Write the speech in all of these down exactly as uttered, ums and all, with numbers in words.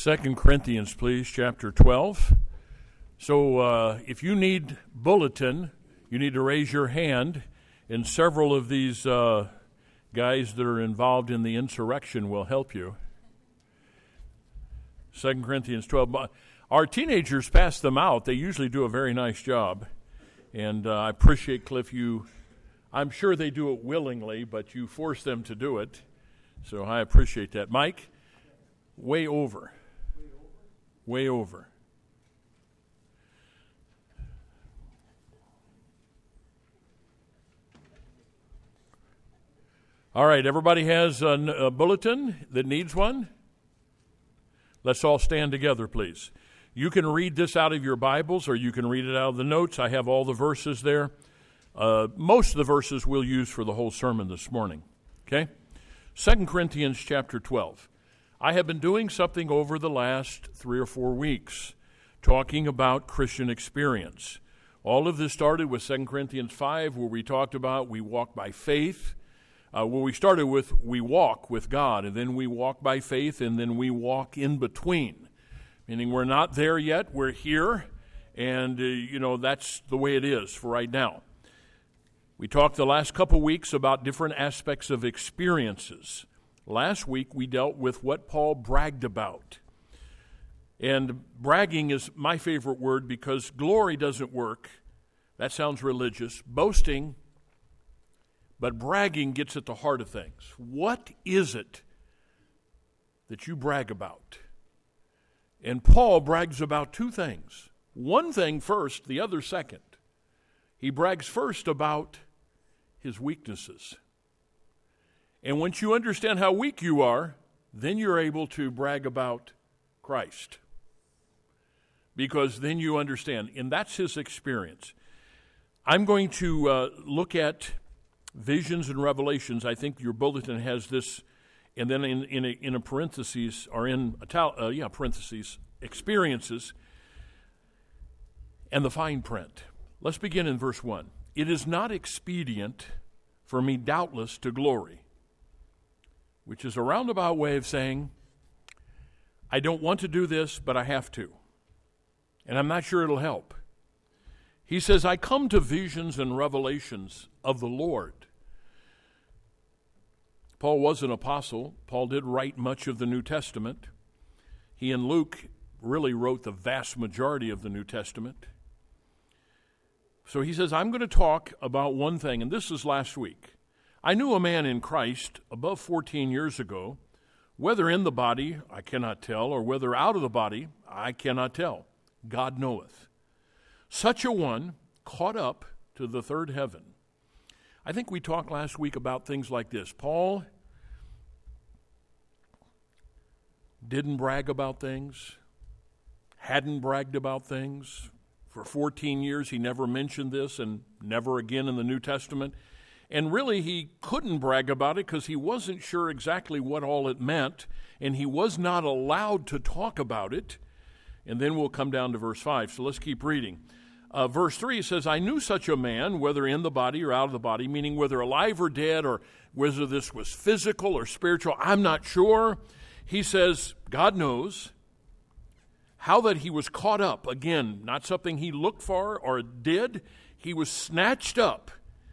Second Corinthians, please, chapter twelve. So uh, if you need bulletin, you need to raise your hand, and several of these uh, guys that are involved in the insurrection will help you. Second Corinthians twelve. Our teenagers pass them out. They usually do a very nice job, and uh, I appreciate, Cliff, you, I'm sure they do it willingly, but you force them to do it, so I appreciate that. Mike, way over. Way over. All right, everybody has a, a bulletin that needs one? Let's all stand together, please. You can read this out of your Bibles, or you can read it out of the notes. I have all the verses there. Uh, most of the verses we'll use for the whole sermon this morning. Okay? Second Corinthians chapter twelve. I have been doing something over the last three or four weeks, talking about Christian experience. All of this started with Second Corinthians five, where we talked about we walk by faith. Uh, where we started with we walk with God, and then we walk by faith, and then we walk in between. Meaning we're not there yet, we're here, and, uh, you know, that's the way it is for right now. We talked the last couple weeks about different aspects of experiences. Last week we dealt with what Paul bragged about. And bragging is my favorite word because glory doesn't work. That sounds religious. Boasting, but bragging gets at the heart of things. What is it that you brag about? And Paul brags about two things. One thing first, the other second. He brags first about his weaknesses. And once you understand how weak you are, then you're able to brag about Christ. Because then you understand, and that's his experience. I'm going to uh, look at visions and revelations. I think your bulletin has this, and then in, in, a, in a parentheses, or in, ital- uh, yeah, parentheses, experiences, and the fine print. Let's begin in verse one. It is not expedient for me doubtless to glory, which is a roundabout way of saying, I don't want to do this, but I have to. And I'm not sure it'll help. He says, I come to visions and revelations of the Lord. Paul was an apostle. Paul did write much of the New Testament. He and Luke really wrote the vast majority of the New Testament. So he says, I'm going to talk about one thing, and this is last week. I knew a man in Christ above fourteen years ago, whether in the body, I cannot tell, or whether out of the body, I cannot tell. God knoweth. Such a one caught up to the third heaven. I think we talked last week about things like this. Paul didn't brag about things, hadn't bragged about things. For fourteen years, he never mentioned this, and never again in the New Testament. And really, he couldn't brag about it because he wasn't sure exactly what all it meant, and he was not allowed to talk about it. And then we'll come down to verse five. So let's keep reading. Uh, verse three says, I knew such a man, whether in the body or out of the body, meaning whether alive or dead, or whether this was physical or spiritual, I'm not sure. He says, God knows how that he was caught up. Again, not something he looked for or did. He was snatched up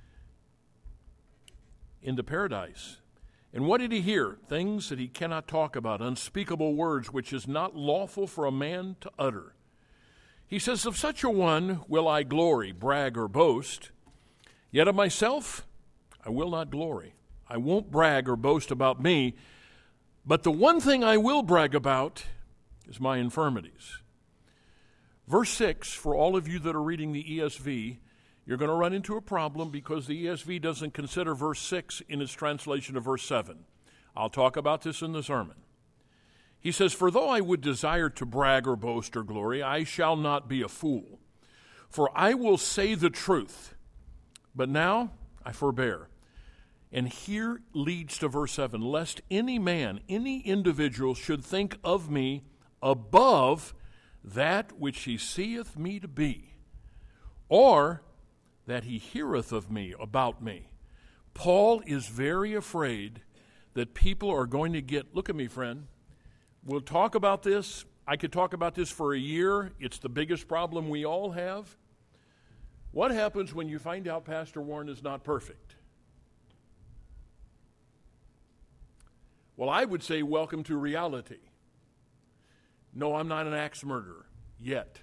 into paradise. And what did he hear? Things that he cannot talk about, unspeakable words which is not lawful for a man to utter. He says, of such a one will I glory, brag, or boast. Yet of myself I will not glory. I won't brag or boast about me. But the one thing I will brag about is my infirmities. Verse six, for all of you that are reading the E S V, you're going to run into a problem because the E S V doesn't consider verse six in its translation of verse seven. I'll talk about this in the sermon. He says, for though I would desire to brag or boast or glory, I shall not be a fool. For I will say the truth, but now I forbear. And here leads to verse seven, lest any man, any individual should think of me above that which he seeth me to be, or that he heareth of me, about me. Paul is very afraid that people are going to get, look at me, friend, We'll talk about this. I could talk about this for a year. It's the biggest problem we all have. What happens when you find out Pastor Warren is not perfect? Well, I would say welcome to reality. No, I'm not an axe murderer yet.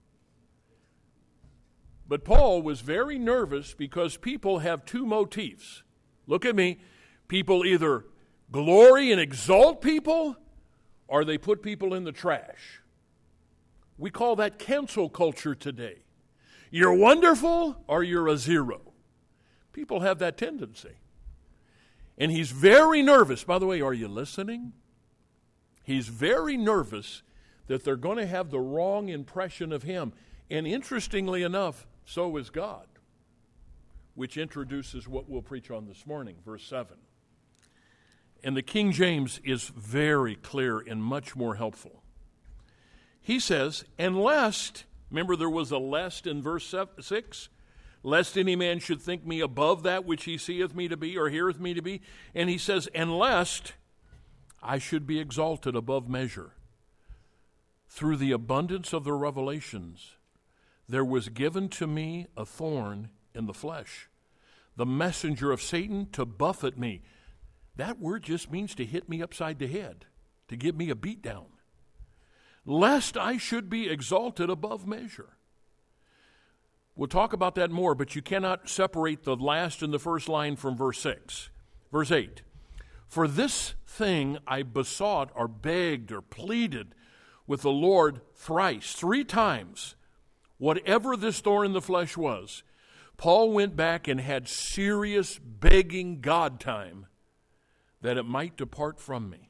But Paul was very nervous because people have two motifs. Look at me. People either glory and exalt people, or they put people in the trash. We call that cancel culture today. You're wonderful or you're a zero. People have that tendency. And he's very nervous. By the way, are you listening? He's very nervous that they're going to have the wrong impression of him. And interestingly enough, so is God, which introduces what we'll preach on this morning, verse seven. And the King James is very clear and much more helpful. He says, and lest, remember there was a lest in verse six? Lest any man should think me above that which he seeth me to be or heareth me to be. And he says, and lest I should be exalted above measure. Through the abundance of the revelations, there was given to me a thorn in the flesh, the messenger of Satan to buffet me. That word just means to hit me upside the head, to give me a beat down. Lest I should be exalted above measure. We'll talk about that more, but you cannot separate the last and the first line from verse six. Verse eight. For this thing I besought or begged or pleaded with the Lord thrice, three times, whatever this thorn in the flesh was. Paul went back and had serious begging God time that it might depart from me.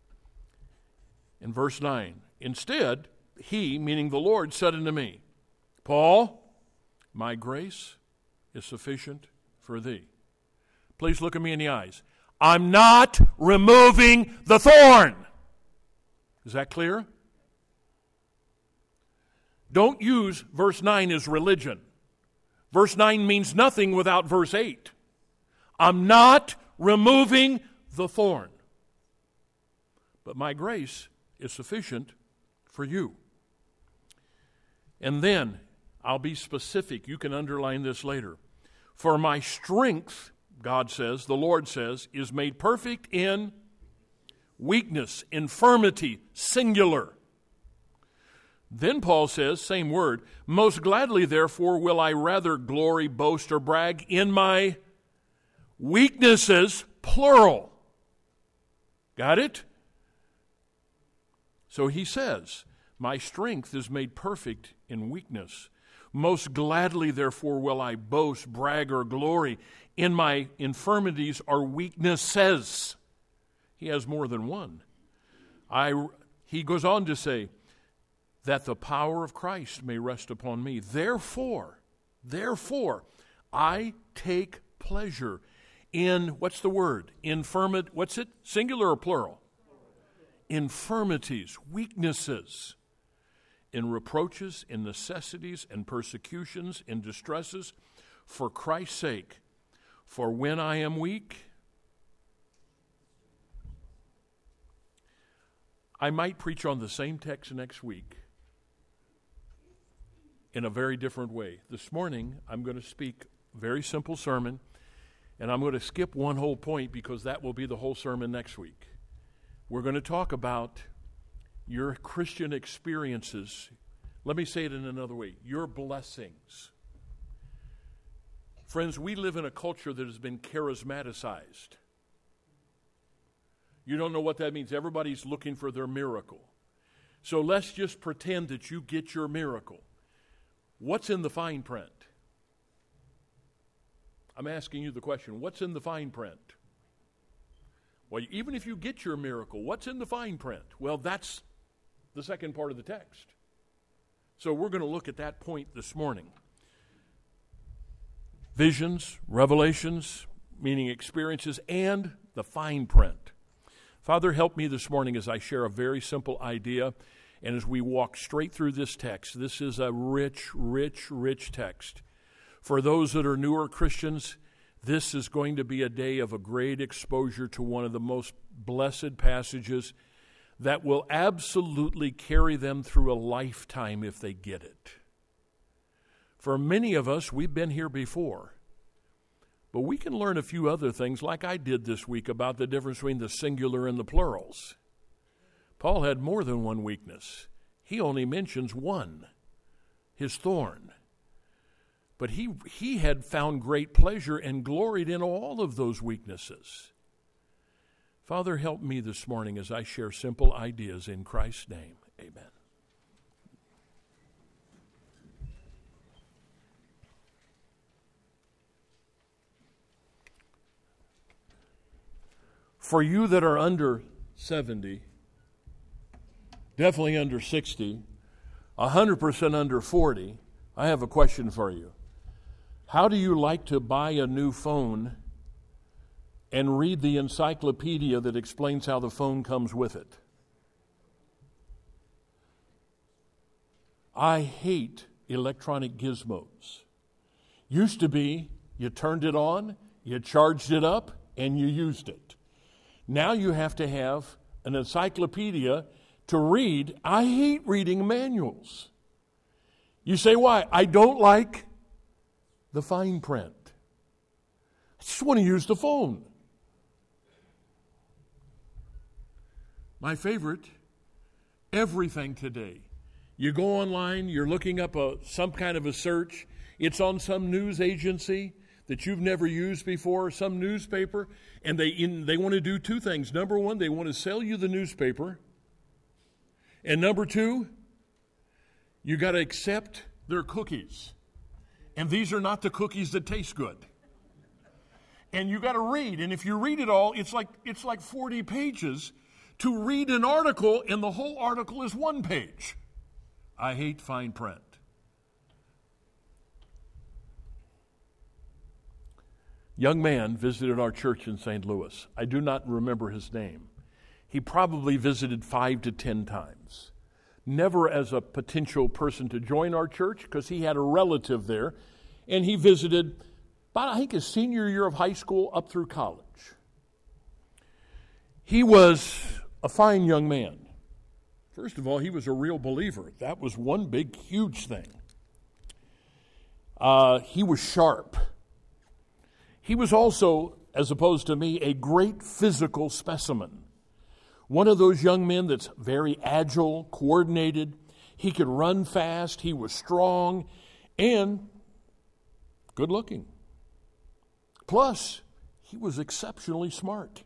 In verse nine, instead, he, meaning the Lord, said unto me, Paul, my grace is sufficient for thee. Please look at me in the eyes. I'm not removing the thorn. Is that clear? Don't use verse nine as religion. Verse nine means nothing without verse eight. I'm not removing the thorn, but my grace is sufficient for you. And then, I'll be specific. You can underline this later. For my strength, God says, the Lord says, is made perfect in weakness, infirmity, singular. Then Paul says, same word, most gladly, therefore, will I rather glory, boast, or brag in my weaknesses, plural. Got it? So he says, my strength is made perfect in weakness. Most gladly, therefore, will I boast, brag, or glory in my infirmities or weaknesses. He has more than one. I, he goes on to say, that the power of Christ may rest upon me. Therefore, therefore, I take pleasure in, what's the word? Infirmit, what's it? Singular or plural? Infirmities, weaknesses, in reproaches, in necessities, and persecutions, in distresses, for Christ's sake. For when I am weak, I might preach on the same text next week in a very different way. This morning, I'm going to speak a very simple sermon, and I'm going to skip one whole point because that will be the whole sermon next week. We're going to talk about your Christian experiences. Let me say it in another way. Your blessings. Friends, we live in a culture that has been charismaticized. You don't know what that means. Everybody's looking for their miracle. So let's just pretend that you get your miracle. What's in the fine print? I'm asking you the question, what's in the fine print? Well, even if you get your miracle, what's in the fine print? Well, that's the second part of the text. So we're going to look at that point this morning. Visions, revelations, meaning experiences, and the fine print. Father, help me this morning as I share a very simple idea, and as we walk straight through this text. This is a rich, rich, rich text. For those that are newer Christians, this is going to be a day of a great exposure to one of the most blessed passages that will absolutely carry them through a lifetime if they get it. For many of us, we've been here before. But we can learn a few other things, like I did this week, about the difference between the singular and the plurals. Paul had more than one weakness. He only mentions one, his thorn. But he, he had found great pleasure and gloried in all of those weaknesses. Father, help me this morning as I share simple ideas in Christ's name. Amen. For you that are under seventy, definitely under sixty, one hundred percent under forty, I have a question for you. How do you like to buy a new phone and read the encyclopedia that explains how the phone comes with it? I hate electronic gizmos. Used to be, you turned it on, you charged it up, and you used it. Now you have to have an encyclopedia to read. I hate reading manuals. You say, why? I don't like the fine print. I just want to use the phone. My favorite, everything today. You go online, you're looking up a, some kind of a search. It's on some news agency that you've never used before, some newspaper, and they in, they want to do two things. Number one, they want to sell you the newspaper. And number two, you got to accept their cookies. And these are not the cookies that taste good. And you got to read, and if you read it all, it's like it's like forty pages to read an article, and the whole article is one page. I hate fine print. Young man visited our church in Saint Louis. I do not remember his name. He probably visited five to ten times. Never as a potential person to join our church, because he had a relative there, and he visited about, I think, his senior year of high school up through college. He was a fine young man. First of all, he was a real believer. That was one big, huge thing. Uh, he was sharp. He was also, as opposed to me, a great physical specimen. One of those young men that's very agile, coordinated. He could run fast. He was strong and good looking. Plus, he was exceptionally smart.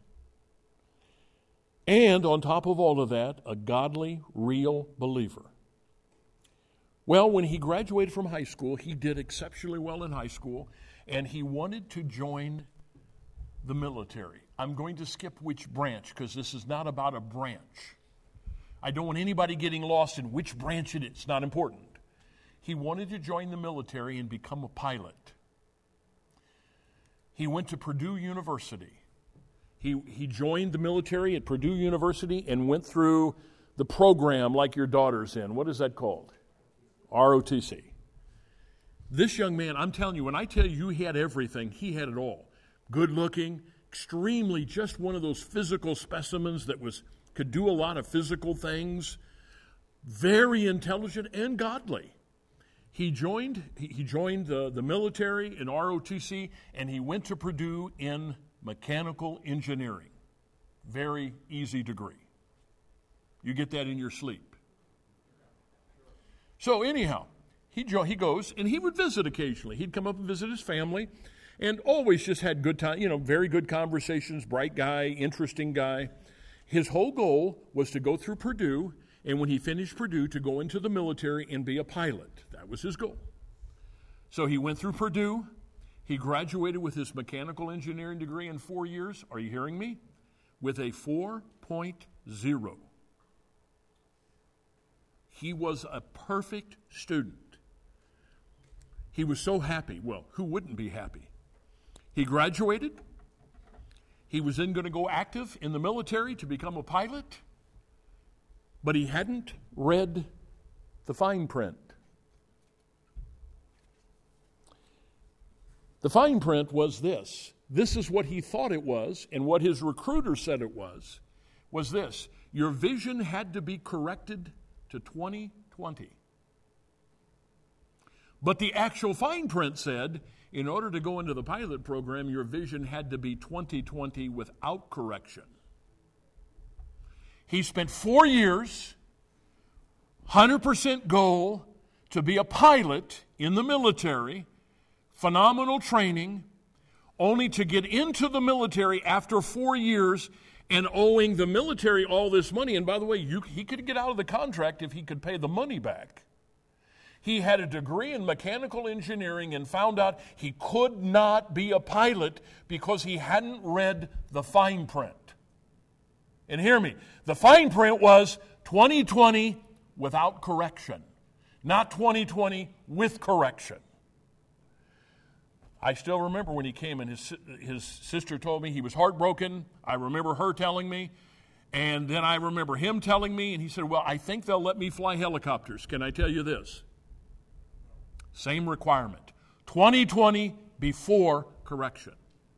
And on top of all of that, a godly, real believer. Well, when he graduated from high school, he did exceptionally well in high school, and he wanted to join the military. I'm going to skip which branch, because this is not about a branch. I don't want anybody getting lost in which branch it is. It's not important. He wanted to join the military and become a pilot. He went to Purdue University. He, he joined the military at Purdue University and went through the program like your daughter's in. What is that called? R O T C. This young man, I'm telling you, when I tell you he had everything, he had it all. Good looking, extremely just one of those physical specimens that was could do a lot of physical things, very intelligent and godly. He joined he, he joined the, the military in R O T C, and he went to Purdue in mechanical engineering. Very easy degree. You get that in your sleep. So anyhow, he jo- he goes, and he would visit occasionally. He'd come up and visit his family, and always just had good time, you know, very good conversations, bright guy, interesting guy. His whole goal was to go through Purdue, and when he finished Purdue, to go into the military and be a pilot. That was his goal. So he went through Purdue. He graduated with his mechanical engineering degree in four years. Are you hearing me? With a four point oh. He was a perfect student. He was so happy. Well, who wouldn't be happy? He graduated. He was then going to go active in the military to become a pilot, but he hadn't read the fine print. The fine print was this. This is what he thought it was, and what his recruiter said it was, was this. your vision had to be corrected to twenty twenty. But the actual fine print said, in order to go into the pilot program, your vision had to be twenty twenty without correction. He spent four years, one hundred percent goal to be a pilot in the military, phenomenal training, only to get into the military after four years and owing the military all this money. And by the way, you, he could get out of the contract if he could pay the money back. He had a degree in mechanical engineering and found out he could not be a pilot because he hadn't read the fine print. And hear me, the fine print was twenty twenty without correction, not twenty twenty with correction. I still remember when he came and his, his sister told me he was heartbroken. I remember her telling me. And then I remember him telling me, and he said, well, I think they'll let me fly helicopters. Can I tell you this? Same requirement. twenty twenty before correction.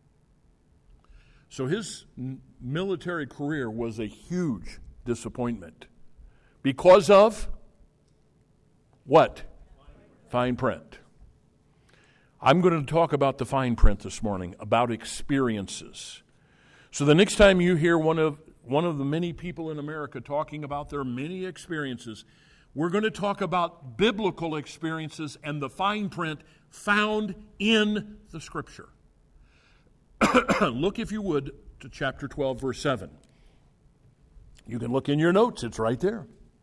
So his military career was a huge disappointment. Because of what? Fine print. I'm going to talk about the fine print this morning, about experiences. So the next time you hear one of one of the many people in America talking about their many experiences, we're going to talk about biblical experiences and the fine print found in the Scripture. Look, if you would, to chapter twelve, verse seven. You can look in your notes, it's right there.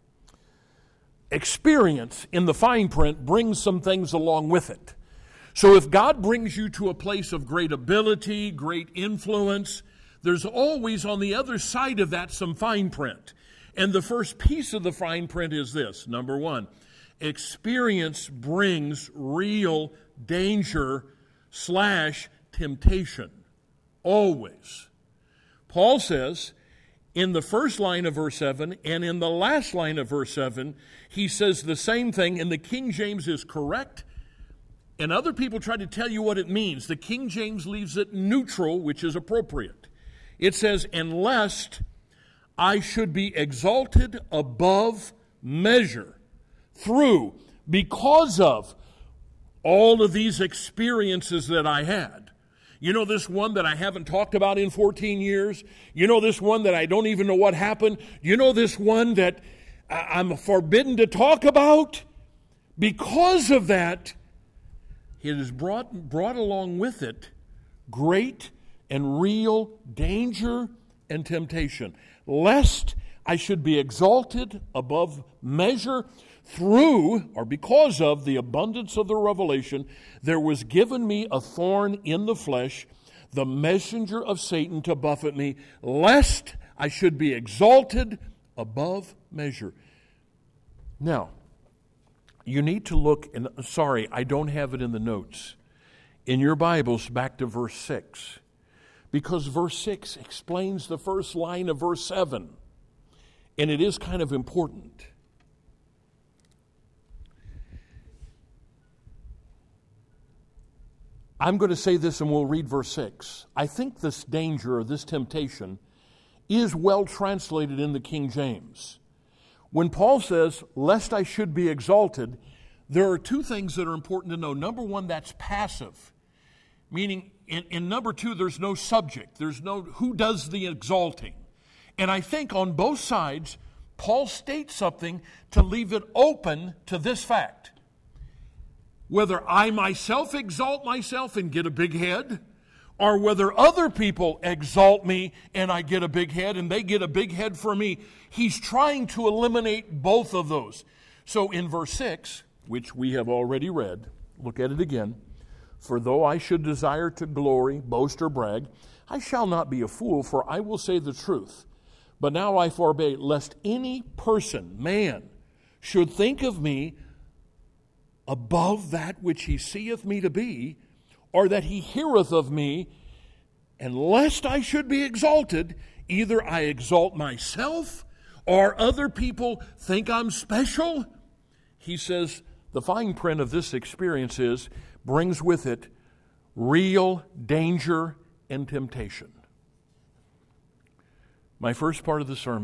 Experience in the fine print brings some things along with it. So if God brings you to a place of great ability, great influence, there's always on the other side of that some fine print. And the first piece of the fine print is this. Number one, experience brings real danger slash temptation. Always. Paul says in the first line of verse seven and in the last line of verse seven, he says the same thing, and the King James is correct. And other people try to tell you what it means. The King James leaves it neutral, which is appropriate. It says, and lest I should be exalted above measure through, because of all of these experiences that I had. You know this one that I haven't talked about in fourteen years? You know this one that I don't even know what happened? You know this one that I'm forbidden to talk about? Because of that, it has brought, brought along with it great and real danger and temptation. Lest I should be exalted above measure through, or because of, the abundance of the revelation, there was given me a thorn in the flesh, the messenger of Satan to buffet me, lest I should be exalted above measure. Now, you need to look, and sorry, I don't have it in the notes, in your Bibles back to verse six. Because verse six explains the first line of verse seven. And it is kind of important. I'm going to say this and we'll read verse six. I think this danger or this temptation is well translated in the King James. When Paul says, lest I should be exalted, there are two things that are important to know. Number one, that's passive. Meaning, in, in number two, there's no subject. There's no, who does the exalting? And I think on both sides, Paul states something to leave it open to this fact. Whether I myself exalt myself and get a big head, or whether other people exalt me and I get a big head and they get a big head for me, he's trying to eliminate both of those. So in verse six, which we have already read, look at it again. For though I should desire to glory, boast, or brag, I shall not be a fool, for I will say the truth. But now I forbid, lest any person, man, should think of me above that which he seeth me to be, or that he heareth of me, and lest I should be exalted, either I exalt myself, or other people think I'm special. He says the fine print of this experience is, brings with it real danger and temptation. My first part of the sermon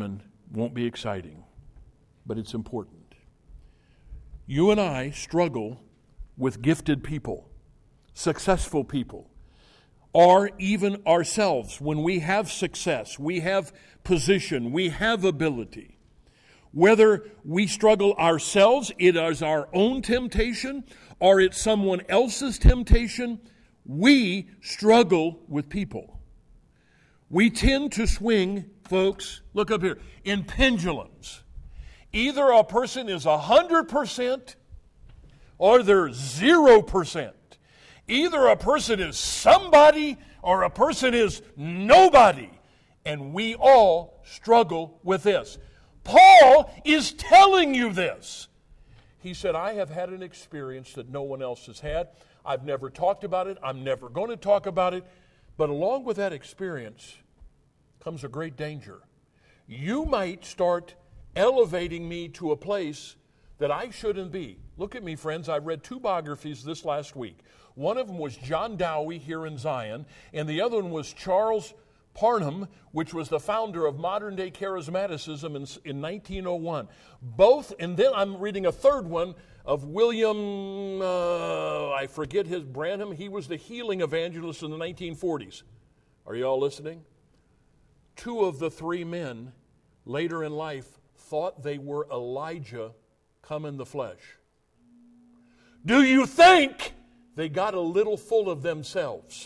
Won't be exciting, but it's important. You and I struggle with gifted people, successful people, or even ourselves. When we have success, we have position, we have ability. Whether we struggle ourselves, it is our own temptation, or it's someone else's temptation, we struggle with people. We tend to swing, folks, look up here, in pendulums. Either a person is one hundred percent or they're zero percent. Either a person is somebody or a person is nobody. And we all struggle with this. Paul is telling you this. He said, I have had an experience that no one else has had. I've never talked about it. I'm never going to talk about it. But along with that experience comes a great danger. You might start elevating me to a place that I shouldn't be. Look at me, friends. I read two biographies this last week. One of them was John Dowie here in Zion, and the other one was Charles Parham, which was the founder of modern-day charismaticism in, in nineteen oh one. Both, and then I'm reading a third one of William, uh, I forget his, Branham. He was the healing evangelist in the nineteen forties. Are you all listening? Two of the three men later in life thought they were Elijah come in the flesh. Do you think they got a little full of themselves?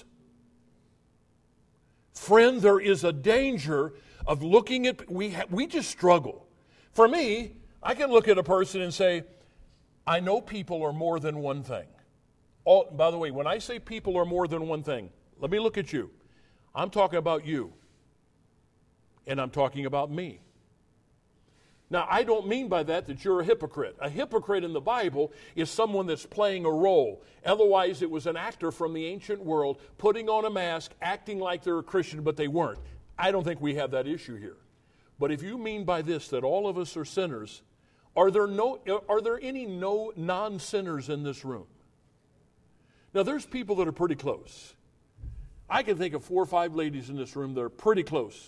Friend, there is a danger of looking at, we ha, we just struggle. For me, I can look at a person and say, I know people are more than one thing. All, by the way, when I say people are more than one thing, let me look at you. I'm talking about you. And I'm talking about me. Now, I don't mean by that that you're a hypocrite. A hypocrite in the Bible is someone that's playing a role. Otherwise, it was an actor from the ancient world putting on a mask, acting like they're a Christian, but they weren't. I don't think we have that issue here. But if you mean by this that all of us are sinners, are there no are there any no non-sinners in this room? Now, there's people that are pretty close. I can think of four or five ladies in this room that are pretty close.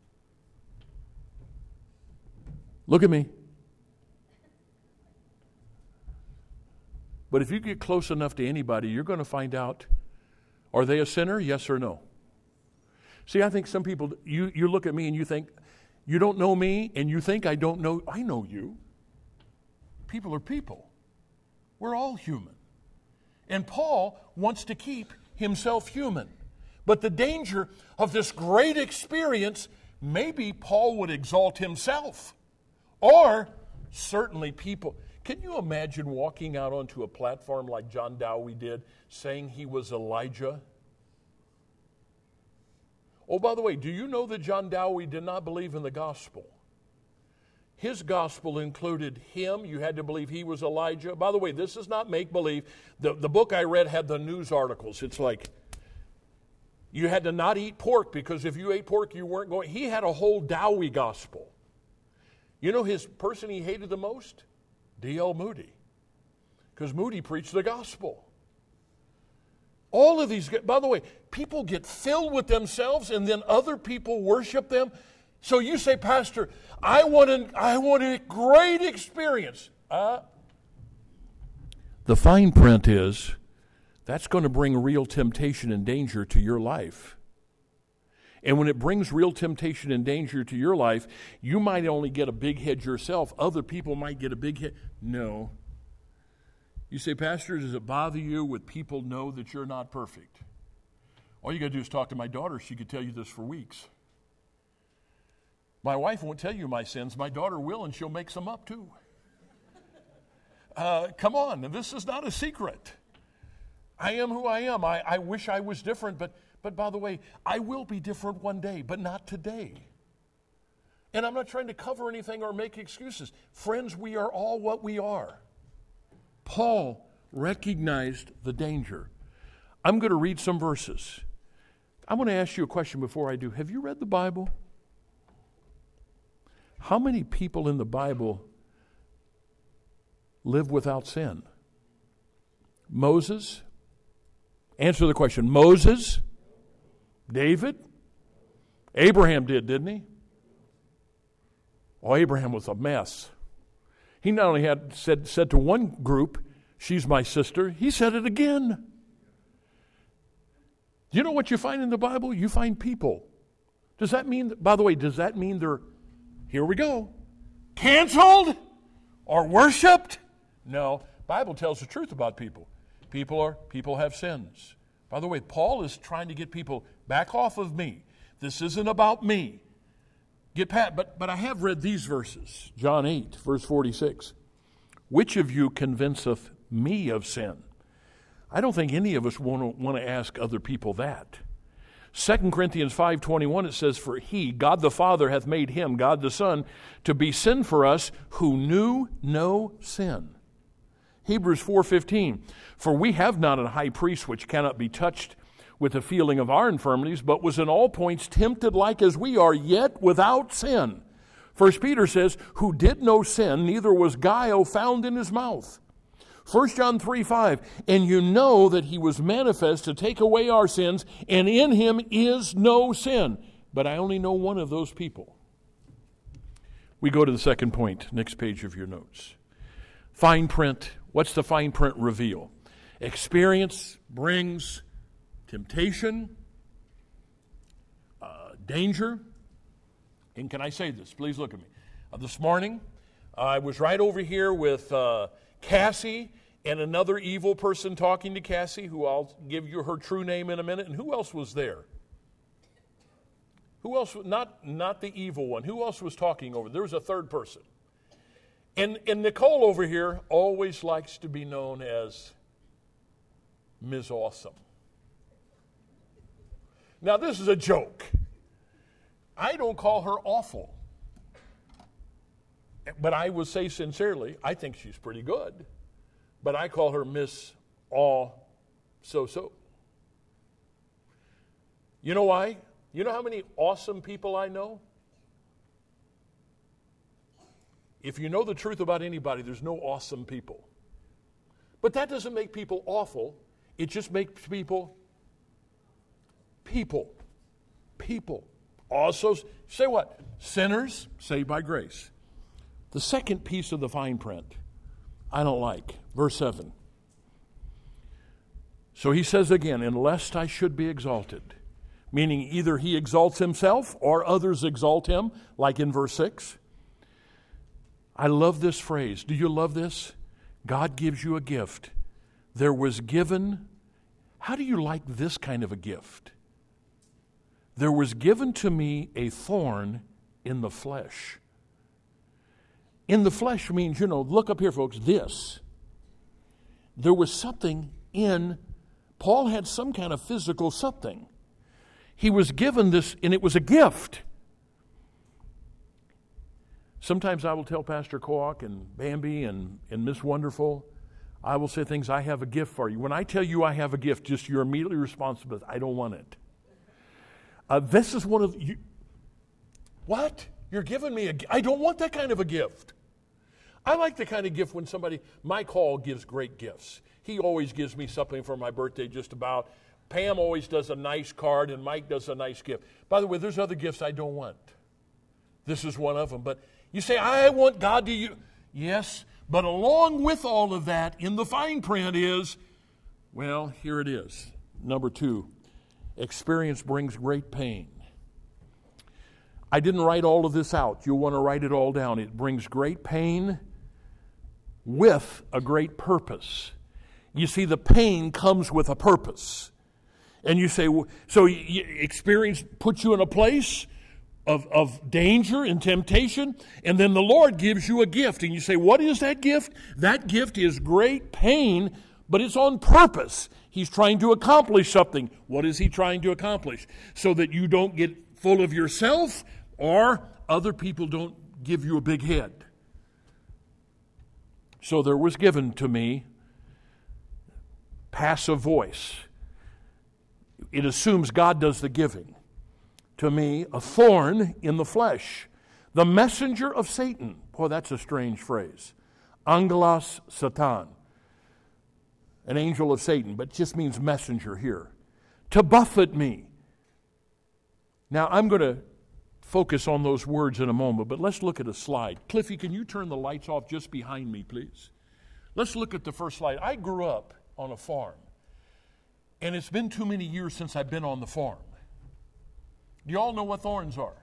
Look at me. But if you get close enough to anybody, you're going to find out, are they a sinner, yes or no? See, I think some people, you, you look at me and you think, you don't know me, and you think I don't know, I know you. People are people. We're all human. And Paul wants to keep himself human. But the danger of this great experience, maybe Paul would exalt himself. Or certainly people, can you imagine walking out onto a platform like John Dowie did, saying he was Elijah? Oh, by the way, do you know that John Dowie did not believe in the gospel? His gospel included him. You had to believe he was Elijah. By the way, this is not make-believe. The, the book I read had the news articles. It's like you had to not eat pork because if you ate pork, you weren't going. He had a whole Dowie gospel. You know his person he hated the most? D L Moody. Because Moody preached the gospel. All of these, by the way, people get filled with themselves and then other people worship them. So you say, Pastor, I want, an, I want a great experience. Uh, the fine print is that's going to bring real temptation and danger to your life. And when it brings real temptation and danger to your life, you might only get a big head yourself. Other people might get a big head. No. You say, Pastor, does it bother you when people know that you're not perfect? All you got to do is talk to my daughter. She could tell you this for weeks. My wife won't tell you my sins. My daughter will, and she'll make some up too. Uh, come on. This is not a secret. I am who I am. I, I wish I was different, but... But by the way, I will be different one day, but not today. And I'm not trying to cover anything or make excuses. Friends, we are all what we are. Paul recognized the danger. I'm going to read some verses. I want to ask you a question before I do. Have you read the Bible? How many people in the Bible live without sin? Moses? Answer the question. Moses? David? Abraham did, didn't he? Oh, Abraham was a mess. He not only had said, said to one group, she's my sister, he said it again. You know what you find in the Bible? You find people. Does that mean, by the way, does that mean they're, here we go, canceled or worshipped? No, Bible tells the truth about people. People are people have sins. By the way, Paul is trying to get people back off of me. This isn't about me. Get pat, but but I have read these verses. John eight, verse forty-six. Which of you convinceth me of sin? I don't think any of us want to, want to ask other people that. Second Corinthians five twenty-one, it says, for he, God the Father, hath made him, God the Son, to be sin for us who knew no sin. Hebrews four fifteen, for we have not a high priest which cannot be touched with the feeling of our infirmities, but was in all points tempted like as we are, yet without sin. First Peter says, who did no sin, neither was guile found in his mouth. First John three five, and you know that he was manifest to take away our sins, and in him is no sin. But I only know one of those people. We go to the second point, next page of your notes. Fine print. What's the fine print reveal? Experience brings temptation, uh, danger. And can I say this? Please look at me. Uh, this morning, uh, I was right over here with uh, Cassie and another evil person talking to Cassie, who I'll give you her true name in a minute. And who else was there? Who else? Not, not the evil one. Who else was talking over? There was a third person. And, and Nicole over here always likes to be known as Miz Awesome. Now, this is a joke. I don't call her awful. But I will say sincerely, I think she's pretty good. But I call her Miss Aw So-So. You know why? You know how many awesome people I know? If you know the truth about anybody, there's no awesome people. But that doesn't make people awful. It just makes people people. People. Also, say what? Sinners saved by grace. The second piece of the fine print I don't like. Verse seven. So he says again, and lest I should be exalted. Meaning either he exalts himself or others exalt him, like in verse six. I love this phrase. Do you love this? God gives you a gift. There was given, how do you like this kind of a gift? There was given to me a thorn in the flesh. In the flesh means, you know, look up here, folks, this. There was something in, Paul had some kind of physical something. He was given this, and it was a gift. Sometimes I will tell Pastor Coak and Bambi and, and Miss Wonderful, I will say things, I have a gift for you. When I tell you I have a gift, just you're immediately responsible. I don't want it. Uh, this is one of you. What? You're giving me a gift? I don't want that kind of a gift. I like the kind of gift when somebody, Mike Hall gives great gifts. He always gives me something for my birthday just about. Pam always does a nice card and Mike does a nice gift. By the way, there's other gifts I don't want. This is one of them. But you say, I want God to use. Yes, but along with all of that, in the fine print is, well, here it is. Number two, experience brings great pain. I didn't write all of this out. You'll want to write it all down. It brings great pain with a great purpose. You see, the pain comes with a purpose. And you say, so experience puts you in a place of, of danger and temptation, and then the Lord gives you a gift. And you say, what is that gift? That gift is great pain, but it's on purpose. He's trying to accomplish something. What is he trying to accomplish? So that you don't get full of yourself or other people don't give you a big head. So there was given to me passive voice. It assumes God does the giving. To me, a thorn in the flesh. The messenger of Satan. Boy, that's a strange phrase. Angelos Satan. An angel of Satan, but it just means messenger here. To buffet me. Now, I'm going to focus on those words in a moment, but let's look at a slide. Cliffy, can you turn the lights off just behind me, please? Let's look at the first slide. I grew up on a farm, and it's been too many years since I've been on the farm. Do you all know what thorns are?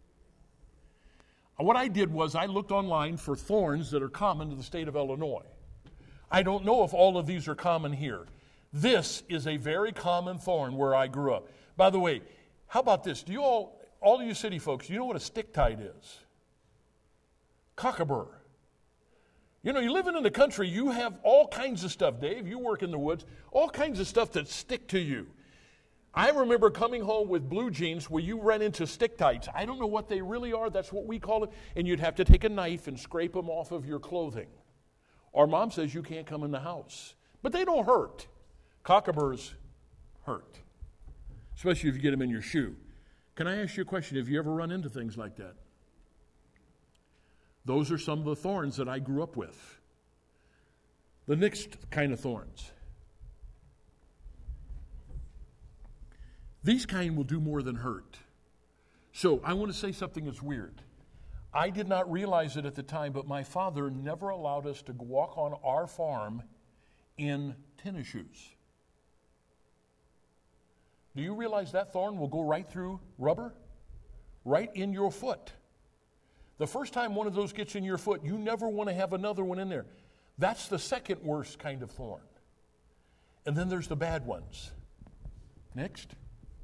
What I did was I looked online for thorns that are common to the state of Illinois. I don't know if all of these are common here. This is a very common thorn where I grew up. By the way, how about this? Do you all, all of you city folks, do you know what a sticktite is? Cockabur. You know, you're living in the country, you have all kinds of stuff. Dave, you work in the woods, all kinds of stuff that stick to you. I remember coming home with blue jeans where you run into sticktites. I don't know what they really are. That's what we call it. And you'd have to take a knife and scrape them off of your clothing. Our mom says you can't come in the house. But they don't hurt. Cockaburs hurt, especially if you get them in your shoe. Can I ask you a question? Have you ever run into things like that? Those are some of the thorns that I grew up with. The next kind of thorns. These kind will do more than hurt. So I want to say something that's weird. I did not realize it at the time, but my father never allowed us to walk on our farm in tennis shoes. Do you realize that thorn will go right through rubber? Right in your foot. The first time one of those gets in your foot, you never want to have another one in there. That's the second worst kind of thorn. And then there's the bad ones. Next.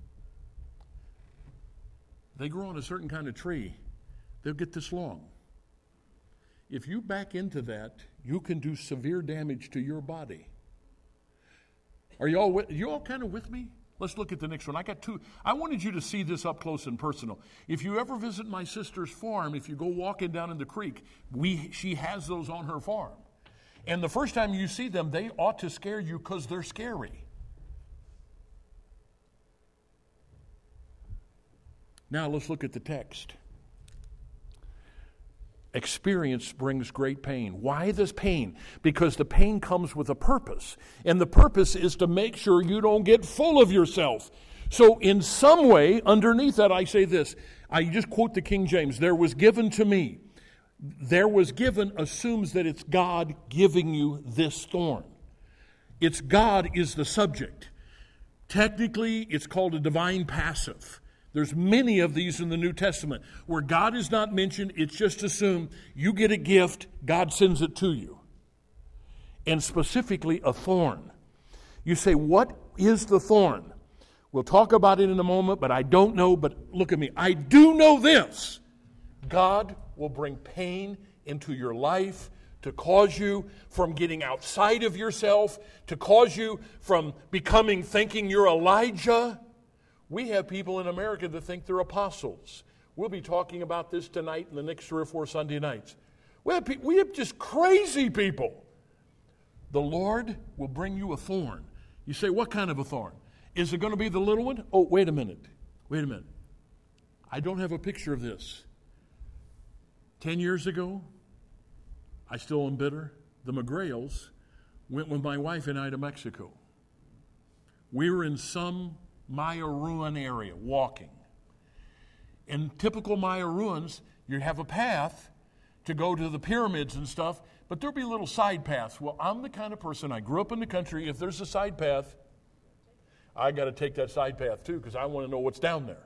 They grow on a certain kind of tree. They'll get this long. If you back into that, you can do severe damage to your body. Are you all with, you all kind of with me? Let's look at the next one. I got two. I wanted you to see this up close and personal. If you ever visit my sister's farm, if you go walking down in the creek, we she has those on her farm. And the first time you see them, they ought to scare you because they're scary. Now let's look at the text. Experience brings great pain. Why this pain? Because the pain comes with a purpose. And the purpose is to make sure you don't get full of yourself. So in some way, underneath that, I say this. I just quote the King James. There was given to me. There was given assumes that it's God giving you this thorn. It's God is the subject. Technically, it's called a divine passive. There's many of these in the New Testament where God is not mentioned. It's just assumed you get a gift, God sends it to you. And specifically a thorn. You say, what is the thorn? We'll talk about it in a moment, but I don't know. But look at me. I do know this. God will bring pain into your life to cause you from getting outside of yourself, to cause you from becoming thinking you're Elijah. We have people in America that think they're apostles. We'll be talking about this tonight and the next three or four Sunday nights. We have, pe- we have just crazy people. The Lord will bring you a thorn. You say, what kind of a thorn? Is it going to be the little one? Oh, wait a minute. Wait a minute. I don't have a picture of this. Ten years ago, I still am bitter. The McGrails went with my wife and I to Mexico. We were in some Maya ruin area, walking. In typical Maya ruins, you have a path to go to the pyramids and stuff, but there'll be little side paths. Well, I'm the kind of person, I grew up in the country, if there's a side path, I got to take that side path too, because I want to know what's down there.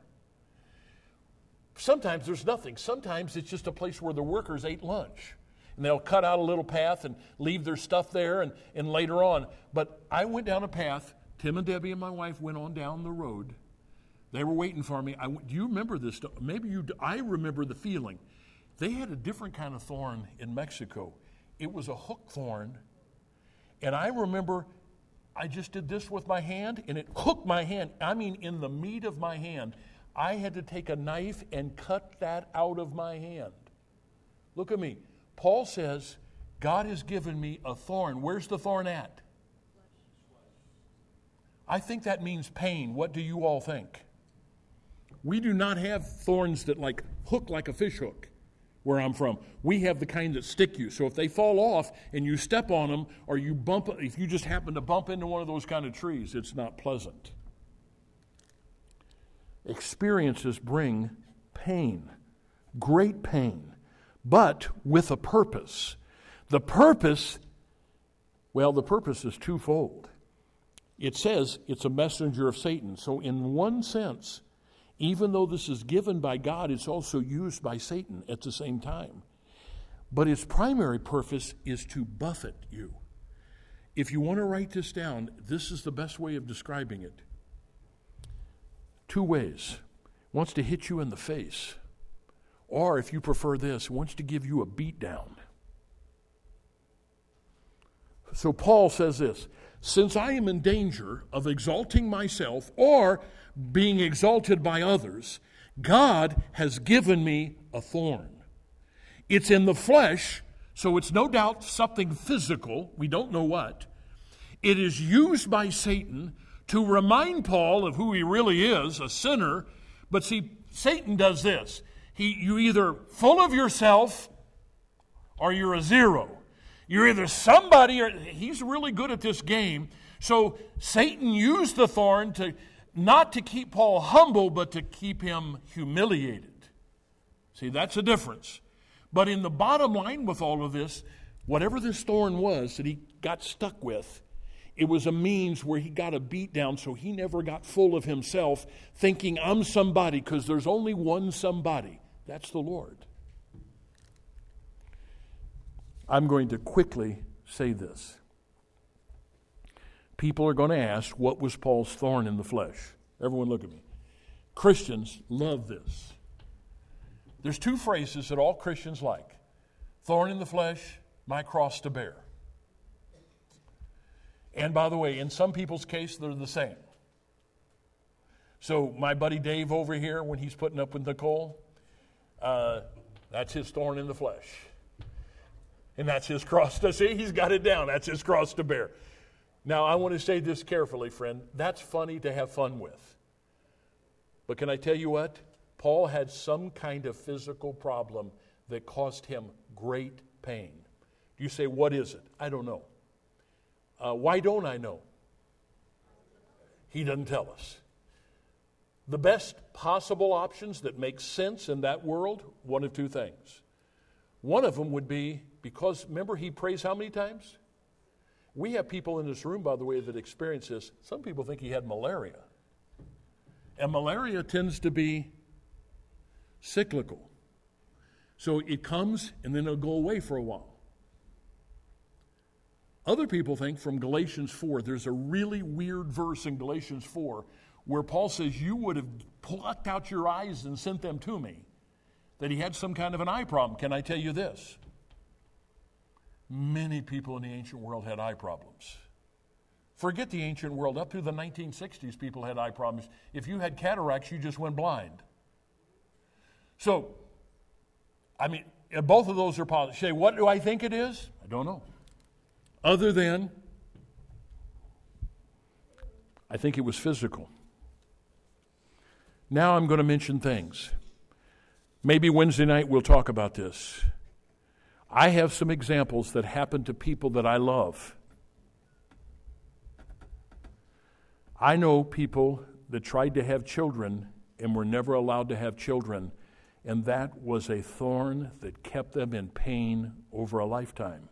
Sometimes there's nothing. Sometimes it's just a place where the workers ate lunch. And they'll cut out a little path and leave their stuff there and, and later on. But I went down a path. Tim and Debbie and my wife went on down the road. They were waiting for me. I, do you remember this? Maybe you do. I remember the feeling. They had a different kind of thorn in Mexico. It was a hook thorn. And I remember I just did this with my hand, and it hooked my hand. I mean, in the meat of my hand. I had to take a knife and cut that out of my hand. Look at me. Paul says, God has given me a thorn. Where's the thorn at? I think that means pain. What do you all think? We do not have thorns that like hook like a fish hook where I'm from. We have the kind that stick you. So if they fall off and you step on them or you bump, if you just happen to bump into one of those kind of trees, it's not pleasant. Experiences bring pain, great pain, but with a purpose. The purpose, well, the purpose is twofold. It says it's a messenger of Satan. So in one sense, even though this is given by God, it's also used by Satan at the same time. But its primary purpose is to buffet you. If you want to write this down, this is the best way of describing it. Two ways. Wants to hit you in the face. Or if you prefer this, wants to give you a beat down. So Paul says this, since I am in danger of exalting myself or being exalted by others, God has given me a thorn. It's in the flesh, so it's no doubt something physical. We don't know what. It is used by Satan to remind Paul of who he really is, a sinner. But see, Satan does this. He, you either full of yourself or you're a zero. You're either somebody or he's really good at this game. So Satan used the thorn to not to keep Paul humble, but to keep him humiliated. See, that's a difference. But in the bottom line with all of this, whatever this thorn was that he got stuck with, it was a means where he got a beat down so he never got full of himself, thinking I'm somebody, because there's only one somebody. That's the Lord. I'm going to quickly say this. People are going to ask, what was Paul's thorn in the flesh? Everyone look at me. Christians love this. There's two phrases that all Christians like. Thorn in the flesh, my cross to bear. And by the way, in some people's case, they're the same. So my buddy Dave over here, when he's putting up with Nicole, uh, that's his thorn in the flesh. And that's his cross to see. He's got it down. That's his cross to bear. Now, I want to say this carefully, friend. That's funny to have fun with. But can I tell you what? Paul had some kind of physical problem that caused him great pain. You say, what is it? I don't know. Uh, why don't I know? He doesn't tell us. The best possible options that make sense in that world, one of two things. One of them would be, because remember he prays how many times? We have people in this room, by the way, that experience this. Some people think he had malaria. And malaria tends to be cyclical. So it comes and then it'll go away for a while. Other people think from Galatians four, there's a really weird verse in Galatians four where Paul says, you would have plucked out your eyes and sent them to me, that he had some kind of an eye problem. Can I tell you this? Many people in the ancient world had eye problems. Forget the ancient world. Up through the nineteen sixties, people had eye problems. If you had cataracts, you just went blind. So, I mean, both of those are possible. Say, what do I think it is? I don't know. Other than, I think it was physical. Now I'm going to mention things. Maybe Wednesday night we'll talk about this. I have some examples that happened to people that I love. I know people that tried to have children and were never allowed to have children, and that was a thorn that kept them in pain over a lifetime.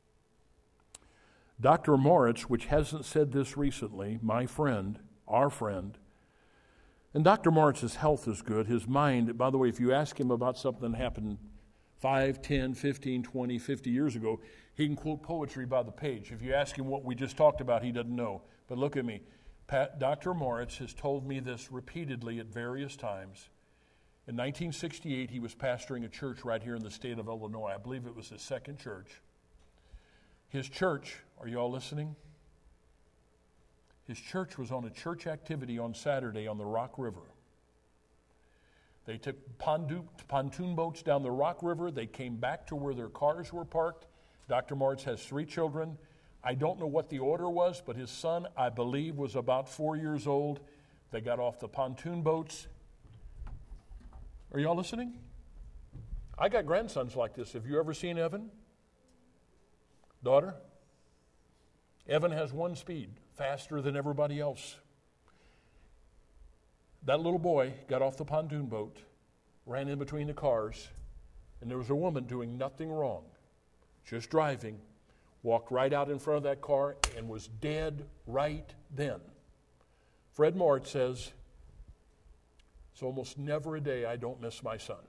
Doctor Moritz, which hasn't said this recently, my friend, our friend, and Doctor Moritz's health is good. His mind, by the way, if you ask him about something that happened five, ten, fifteen, twenty, fifty years ago, he can quote poetry by the page. If you ask him what we just talked about, he doesn't know. But look at me. Pat, Doctor Moritz has told me this repeatedly at various times. In nineteen sixty-eight, he was pastoring a church right here in the state of Illinois. I believe it was his second church. His church, are you all listening? His church was on a church activity on Saturday on the Rock River. They took pontoon boats down the Rock River. They came back to where their cars were parked. Doctor Moritz has three children. I don't know what the order was, but his son, I believe, was about four years old. They got off the pontoon boats. Are y'all listening? I got grandsons like this. Have you ever seen Evan? Daughter? Evan has one speed, faster than everybody else. That little boy got off the pontoon boat, ran in between the cars, and there was a woman doing nothing wrong, just driving, walked right out in front of that car and was dead right then. Fred Mort says, it's almost never a day I don't miss my son.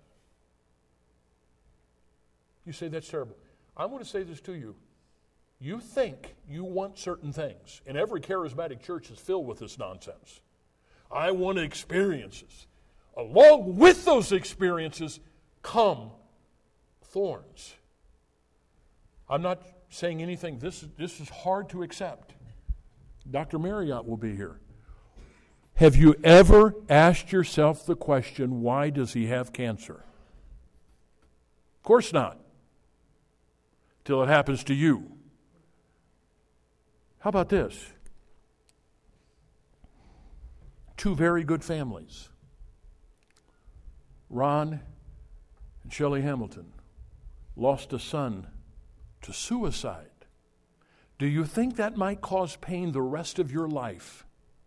You say that's terrible. I want to say this to you. You think you want certain things, and every charismatic church is filled with this nonsense. I want experiences. Along with those experiences come thorns. I'm not saying anything. This, this is hard to accept. Doctor Marriott will be here. Have you ever asked yourself the question, why does he have cancer? Of course not. Till it happens to you. How about this? Two very good families. Ron and Shelley Hamilton lost a son to suicide. Do you think that might cause pain the rest of your life?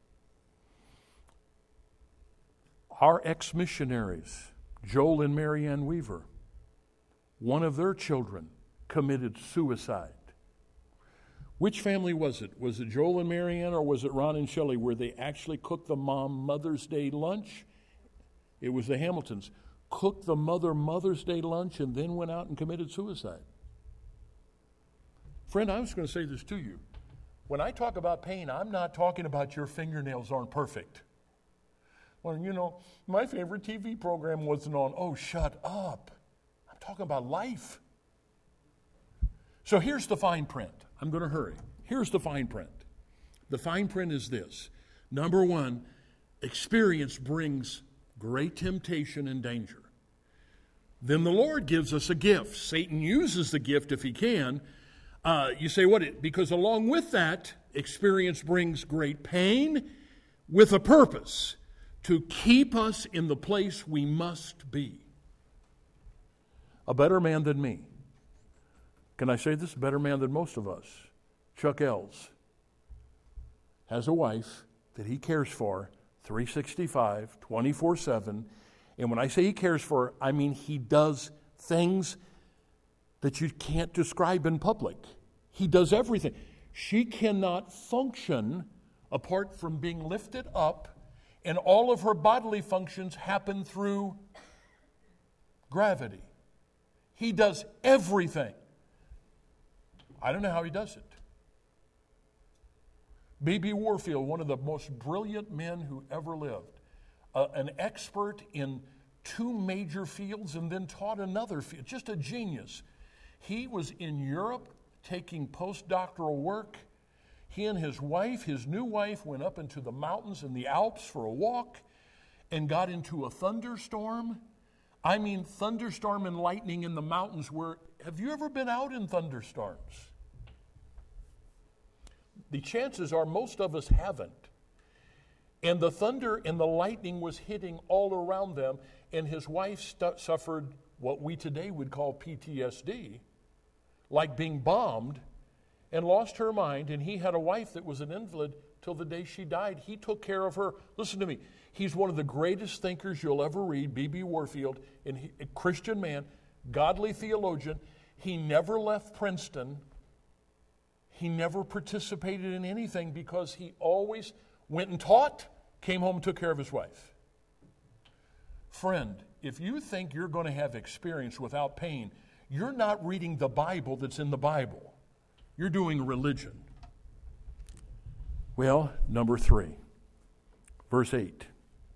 Our ex-missionaries, Joel and Marianne Weaver, one of their children committed suicide. Which family was it? Was it Joel and Marianne, or was it Ron and Shelley, where they actually cooked the mom Mother's Day lunch? It was the Hamiltons. Cooked the mother Mother's Day lunch and then went out and committed suicide. Friend, I was going to say this to you. When I talk about pain, I'm not talking about your fingernails aren't perfect. Well, you know, my favorite T V program wasn't on. Oh, shut up. I'm talking about life. So here's the fine print. I'm going to hurry. Here's the fine print. The fine print is this. Number one, experience brings great temptation and danger. Then the Lord gives us a gift. Satan uses the gift if he can. Uh, you say, what? Because along with that, experience brings great pain with a purpose to keep us in the place we must be. A better man than me. Can I say this? A better man than most of us. Chuck Ells has a wife that he cares for three sixty-five, twenty-four seven. And when I say he cares for her, I mean he does things that you can't describe in public. He does everything. She cannot function apart from being lifted up, and all of her bodily functions happen through gravity. He does everything. I don't know how he does it. B B Warfield, one of the most brilliant men who ever lived, uh, an expert in two major fields and then taught another field, just a genius. He was in Europe taking postdoctoral work. He and his wife, his new wife, went up into the mountains in the Alps for a walk and got into a thunderstorm. I mean, thunderstorm and lightning in the mountains where, have you ever been out in thunderstorms? The chances are most of us haven't. And the thunder and the lightning was hitting all around them, and his wife stu- suffered what we today would call P T S D, like being bombed, and lost her mind, and he had a wife that was an invalid till the day she died. He took care of her. Listen to me. He's one of the greatest thinkers you'll ever read, B B Warfield, and he, a Christian man, godly theologian. He never left Princeton. He never participated in anything because he always went and taught, came home and took care of his wife. Friend, if you think you're going to have experience without pain, you're not reading the Bible that's in the Bible. You're doing religion. Well, number three, verse eight.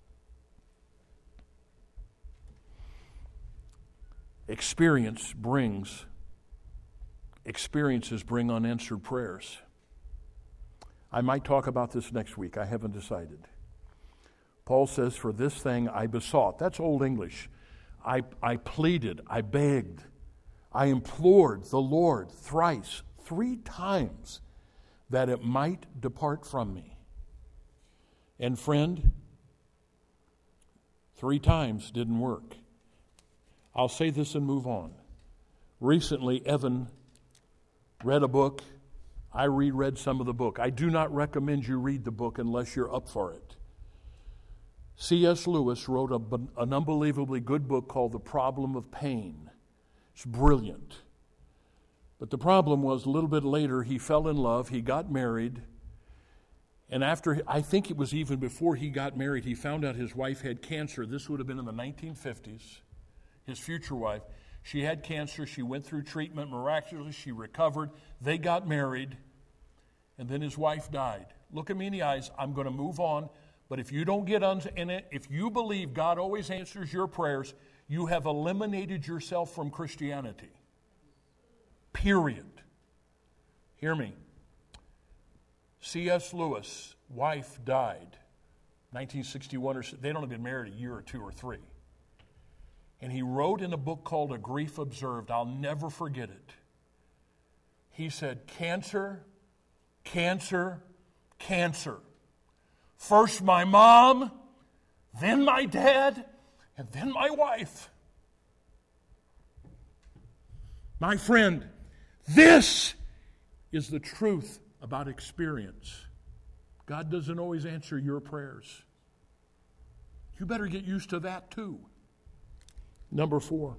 Experience brings, experiences bring unanswered prayers. I might talk about this next week. I haven't decided. Paul says, for this thing I besought. That's Old English. I, I pleaded, I begged, I implored the Lord thrice, three times, that it might depart from me. And friend, three times didn't work. I'll say this and move on. Recently, Evan read a book. I reread some of the book. I do not recommend you read the book unless you're up for it. C S Lewis wrote a, an unbelievably good book called The Problem of Pain. It's brilliant. But the problem was, a little bit later, he fell in love, he got married, and after, I think it was even before he got married, he found out his wife had cancer. This would have been in the nineteen fifties. His future wife. She had cancer, she went through treatment, miraculously she recovered, they got married, and then his wife died. Look at me in the eyes, I'm going to move on, but if you don't get in it, if you believe God always answers your prayers, you have eliminated yourself from Christianity. Period. Hear me. C S Lewis' wife died, nineteen sixty-one or so. They'd only been married a year or two or three. And he wrote in a book called A Grief Observed, I'll never forget it. He said, cancer, cancer, cancer. First my mom, then my dad, and then my wife. My friend, this is the truth about experience. God doesn't always answer your prayers. You better get used to that too. Number four.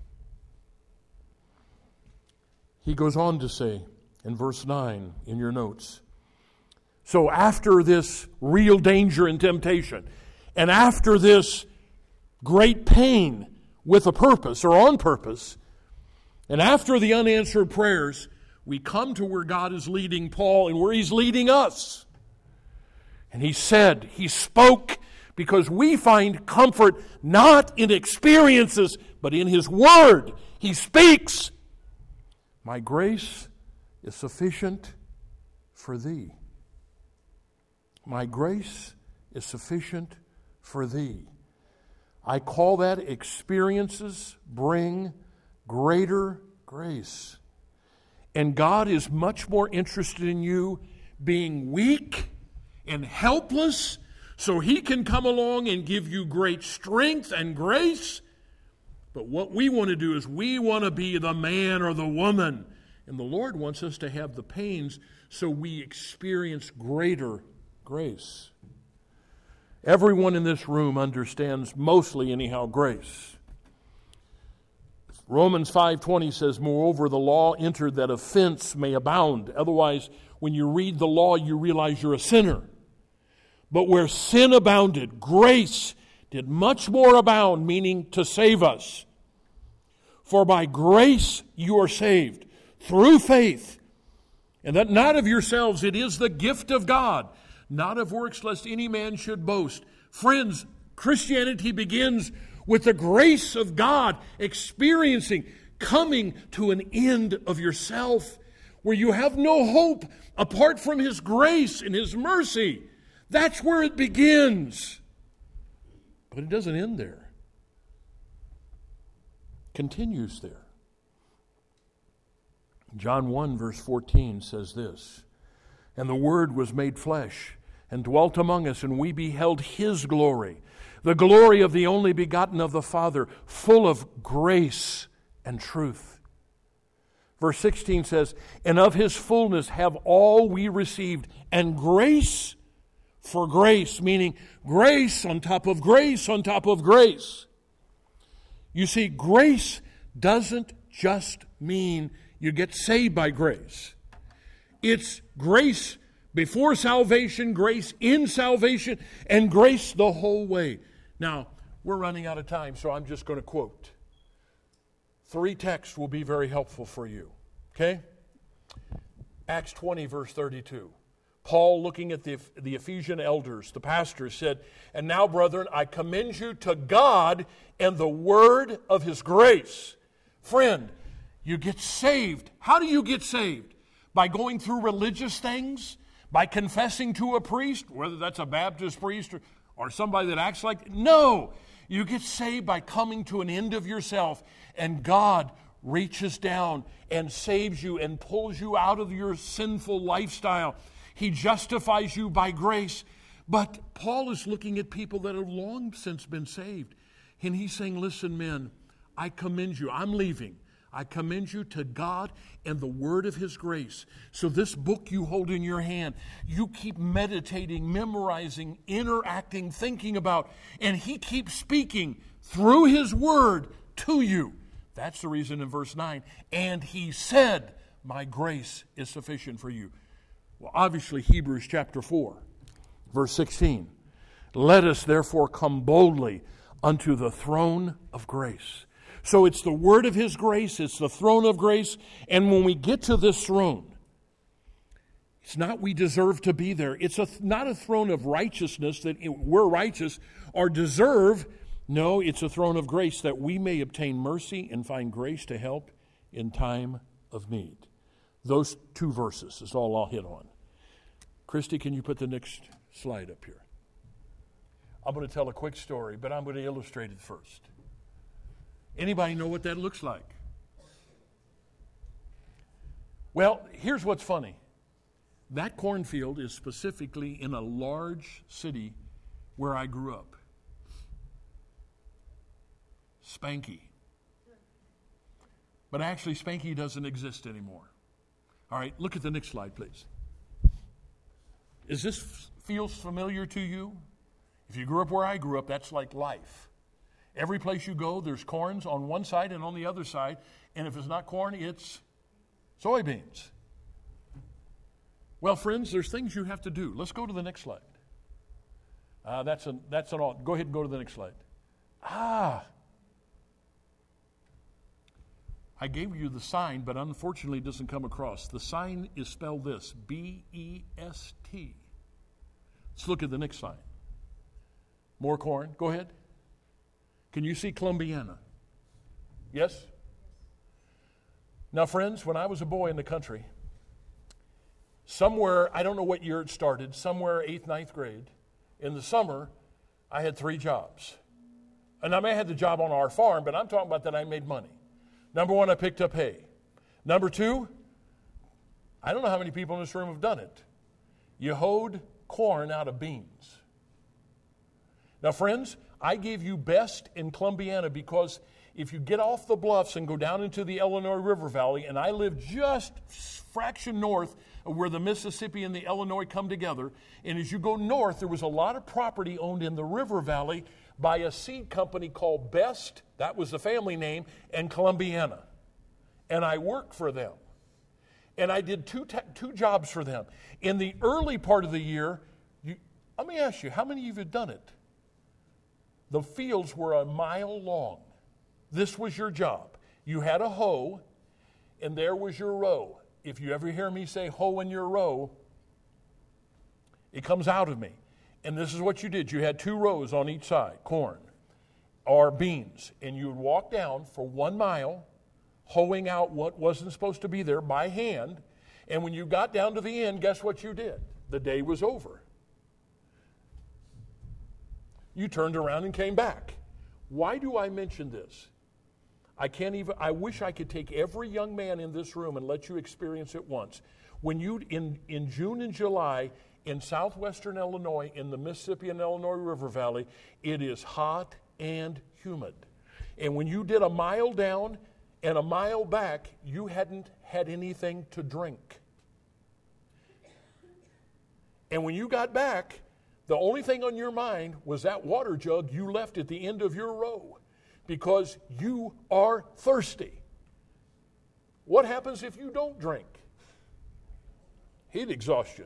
He goes on to say in verse nine in your notes, so after this real danger and temptation, and after this great pain with a purpose or on purpose, and after the unanswered prayers, we come to where God is leading Paul and where he's leading us. And he said, he spoke, because we find comfort not in experiences, but in his word. He speaks. My grace is sufficient for thee. My grace is sufficient for thee. I call that experiences bring greater grace. And God is much more interested in you being weak and helpless so he can come along and give you great strength and grace. But what we want to do is we want to be the man or the woman. And the Lord wants us to have the pains so we experience greater grace. Everyone in this room understands mostly anyhow grace. Romans five twenty says, moreover, the law entered that offense may abound. Otherwise, when you read the law, you realize you're a sinner. But where sin abounded, grace did much more abound, meaning to save us. For by grace you are saved, through faith, and that not of yourselves, it is the gift of God, not of works, lest any man should boast. Friends, Christianity begins with the grace of God, experiencing, coming to an end of yourself, where you have no hope apart from His grace and His mercy. That's where it begins. But it doesn't end there. It continues there. John one verse fourteen says this, and the Word was made flesh and dwelt among us, and we beheld His glory, the glory of the only begotten of the Father, full of grace and truth. Verse sixteen says, and of His fullness have all we received, and grace for grace, meaning grace on top of grace on top of grace. You see, grace doesn't just mean you get saved by grace. It's grace before salvation, grace in salvation, and grace the whole way. Now, we're running out of time, so I'm just going to quote. Three texts will be very helpful for you. Okay? Acts twenty, verse thirty-two. Paul, looking at the, the Ephesian elders, the pastors, said, and now, brethren, I commend you to God and the word of His grace. Friend, you get saved. How do you get saved? By going through religious things? By confessing to a priest, whether that's a Baptist priest or, or somebody that acts like... No! You get saved by coming to an end of yourself, and God reaches down and saves you and pulls you out of your sinful lifestyle. He justifies you by grace. But Paul is looking at people that have long since been saved. And he's saying, listen, men, I commend you. I'm leaving. I commend you to God and the word of his grace. So this book you hold in your hand, you keep meditating, memorizing, interacting, thinking about, and he keeps speaking through his word to you. That's the reason in verse nine, and he said, my grace is sufficient for you. Well, obviously, Hebrews chapter four, verse sixteen. Let us therefore come boldly unto the throne of grace. So it's the word of his grace, it's the throne of grace, and when we get to this throne, it's not we deserve to be there. It's a, not a throne of righteousness that we're righteous or deserve. No, it's a throne of grace that we may obtain mercy and find grace to help in time of need. Those two verses is all I'll hit on. Christy, can you put the next slide up here? I'm going to tell a quick story, but I'm going to illustrate it first. Anybody know what that looks like? Well, here's what's funny. That cornfield is specifically in a large city where I grew up. Spanky. But actually, Spanky doesn't exist anymore. All right, look at the next slide, please. Is this feels familiar to you? If you grew up where I grew up, that's like life. Every place you go, there's corns on one side and on the other side. And if it's not corn, it's soybeans. Well, friends, there's things you have to do. Let's go to the next slide. Uh, that's an that's an all. Go ahead and go to the next slide. Ah. I gave you the sign, but unfortunately it doesn't come across. The sign is spelled this, B E S T. Let's look at the next sign. More corn. Go ahead. Can you see Columbiana? Yes? Now, friends, when I was a boy in the country, somewhere, I don't know what year it started, somewhere eighth, ninth grade, in the summer, I had three jobs. And I may have had the job on our farm, but I'm talking about that I made money. Number one, I picked up hay. Number two, I don't know how many people in this room have done it. You hoed corn out of beans. Now, friends, I gave you best in Columbiana because if you get off the bluffs and go down into the Illinois River Valley, and I live just fraction north of where the Mississippi and the Illinois come together, and as you go north, there was a lot of property owned in the River Valley by a seed company called Best, that was the family name, and Columbiana. And I worked for them. And I did two, te- two jobs for them. In the early part of the year, you, let me ask you, how many of you have done it? The fields were a mile long. This was your job. You had a hoe, and there was your row. If you ever hear me say hoe in your row, it comes out of me. And this is what you did. You had two rows on each side, corn or beans. And you would walk down for one mile, hoeing out what wasn't supposed to be there by hand. And when you got down to the end, guess what you did? The day was over. You turned around and came back. Why do I mention this? I can't even, I wish I could take every young man in this room and let you experience it once. When you, in, in June and July, in southwestern Illinois, in the Mississippi and Illinois River Valley, it is hot and humid. And when you did a mile down and a mile back, you hadn't had anything to drink. And when you got back, the only thing on your mind was that water jug you left at the end of your row because you are thirsty. What happens if you don't drink? Heat exhaustion.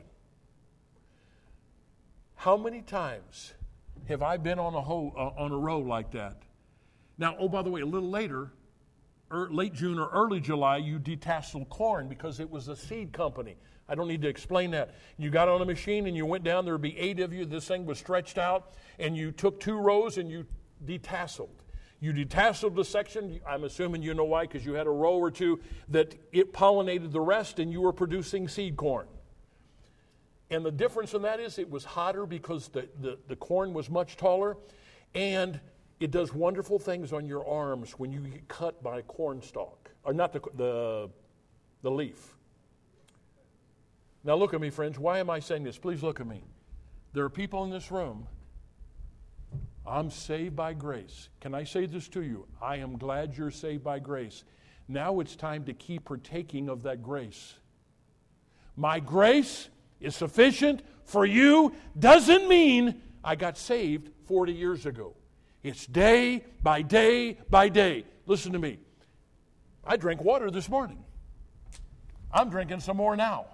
How many times have I been on a hoe, uh, on a row like that? Now, oh, by the way, a little later, er, late June or early July, you detasseled corn because it was a seed company. I don't need to explain that. You got on a machine and you went down. There would be eight of you. This thing was stretched out, and you took two rows and you detasseled. You detasseled the section. I'm assuming you know why, because you had a row or two that it pollinated the rest, and you were producing seed corn. And the difference in that is it was hotter because the, the, the corn was much taller, and it does wonderful things on your arms when you get cut by a corn stalk, or not the, the, the leaf. Now look at me, friends. Why am I saying this? Please look at me. There are people in this room. I'm saved by grace. Can I say this to you? I am glad you're saved by grace. Now it's time to keep partaking of that grace. My grace is sufficient for you doesn't mean I got saved forty years ago. It's day by day by day. Listen to me. I drank water this morning. I'm drinking some more now.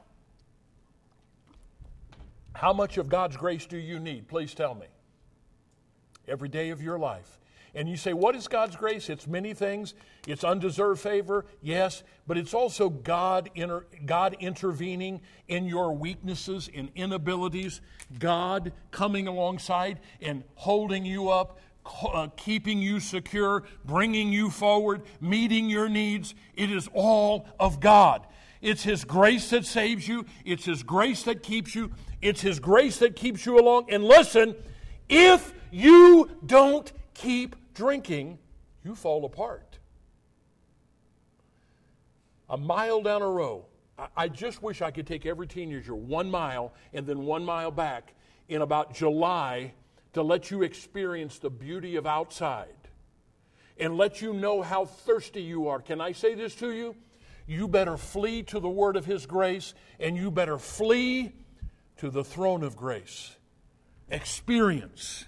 How much of God's grace do you need? Please tell me. Every day of your life. And you say, what is God's grace? It's many things. It's undeserved favor, yes, but it's also God, inter- God intervening in your weaknesses and inabilities, God coming alongside and holding you up, uh, keeping you secure, bringing you forward, meeting your needs. It is all of God. It's His grace that saves you. It's His grace that keeps you. It's His grace that keeps you along. And listen, if you don't keep drinking, you fall apart. A mile down a row. I just wish I could take every teenager one mile and then one mile back in about July to let you experience the beauty of outside and let you know how thirsty you are. Can I say this to you? You better flee to the word of His grace, and you better flee to the throne of grace. Experience.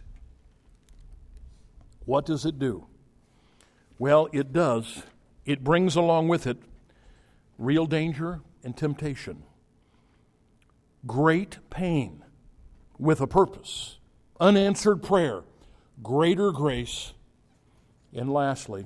What does it do? Well, it does. It brings along with it real danger and temptation. Great pain with a purpose. Unanswered prayer. Greater grace. And lastly,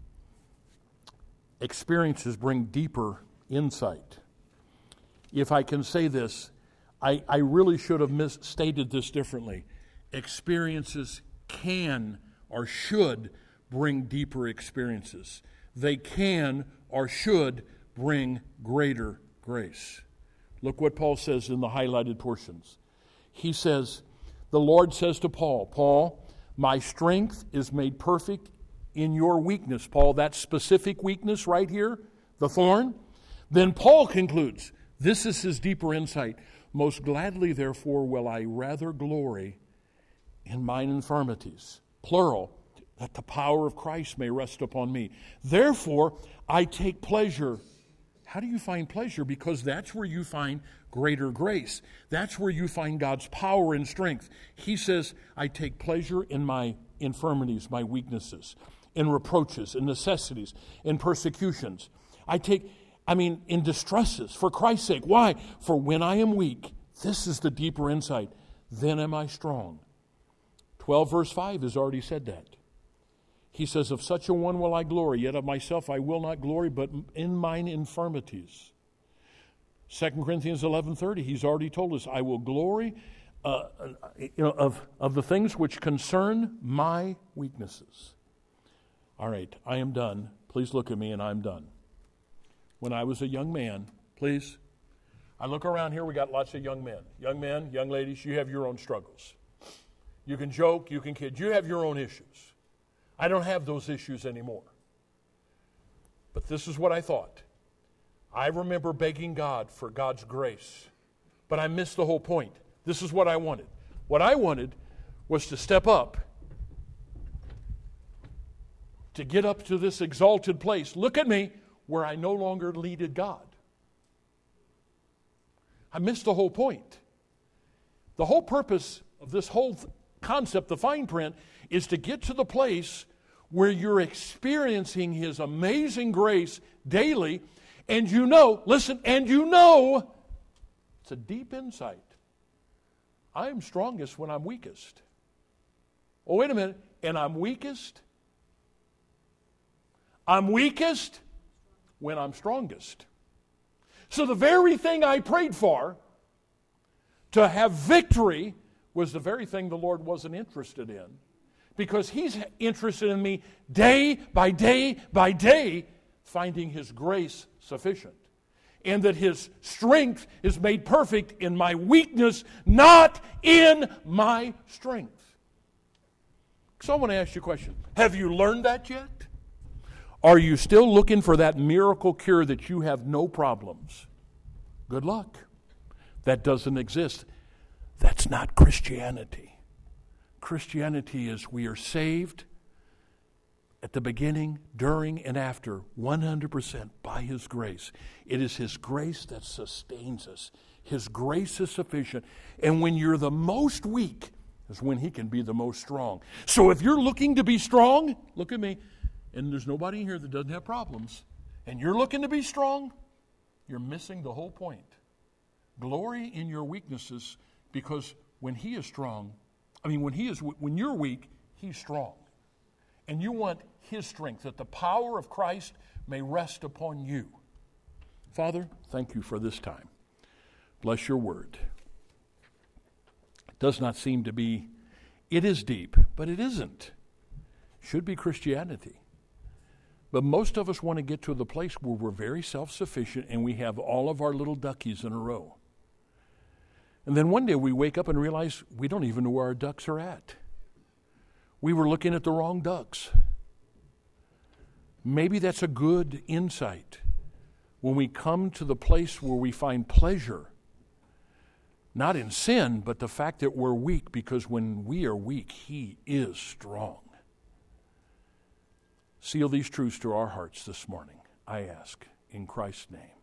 experiences bring deeper insight. If I can say this, I, I really should have misstated this differently. Experiences can or should bring deeper experiences. They can or should bring greater grace. Look what Paul says in the highlighted portions. He says, the Lord says to Paul, Paul, my strength is made perfect in your weakness. Paul, that specific weakness right here, the thorn. Then Paul concludes, this is his deeper insight. Most gladly, therefore, will I rather glory in mine infirmities. Plural, that the power of Christ may rest upon me. Therefore, I take pleasure. How do you find pleasure? Because that's where you find greater grace. That's where you find God's power and strength. He says, I take pleasure in my infirmities, my weaknesses, in reproaches, in necessities, in persecutions. I take, I mean, in distresses, for Christ's sake. Why? For when I am weak, this is the deeper insight, then am I strong. twelve verse five has already said that. He says, of such a one will I glory, yet of myself I will not glory, but in mine infirmities. Second Corinthians eleven thirty, he's already told us, I will glory uh, you know, of, of the things which concern my weaknesses. All right, I am done. Please look at me and I'm done. When I was a young man, please, I look around here, we got lots of young men. Young men, young ladies, you have your own struggles. You can joke, you can kid, you have your own issues. I don't have those issues anymore. But this is what I thought. I remember begging God for God's grace, but I missed the whole point. This is what I wanted. What I wanted was to step up, to get up to this exalted place. Look at me, where I no longer needed God. I missed the whole point. The whole purpose of this whole th- concept, the fine print, is to get to the place where you're experiencing His amazing grace daily, and you know, listen, and you know, it's a deep insight. I am strongest when I'm weakest. Oh, wait a minute, and I'm weakest? I'm weakest when I'm strongest. So the very thing I prayed for, to have victory, was the very thing the Lord wasn't interested in. Because He's interested in me day by day by day, finding His grace sufficient. And that His strength is made perfect in my weakness, not in my strength. So I want to ask you a question. Have you learned that yet? Are you still looking for that miracle cure that you have no problems? Good luck. That doesn't exist. That's not Christianity. Christianity is we are saved, at the beginning, during, and after, one hundred percent by His grace. It is His grace that sustains us. His grace is sufficient. And when you're the most weak is when He can be the most strong. So if you're looking to be strong, look at me, and there's nobody in here that doesn't have problems, and you're looking to be strong, you're missing the whole point. Glory in your weaknesses, because when He is strong, I mean, when He is, when you're weak, He's strong. And you want His strength, that the power of Christ may rest upon you. Father, thank You for this time. Bless Your word. It does not seem to be, it is deep, but it isn't. Should be Christianity. But most of us want to get to the place where we're very self-sufficient and we have all of our little duckies in a row. And then one day we wake up and realize we don't even know where our ducks are at. We were looking at the wrong ducks. Maybe that's a good insight when we come to the place where we find pleasure, not in sin, but the fact that we're weak, because when we are weak, He is strong. Seal these truths to our hearts this morning, I ask, in Christ's name.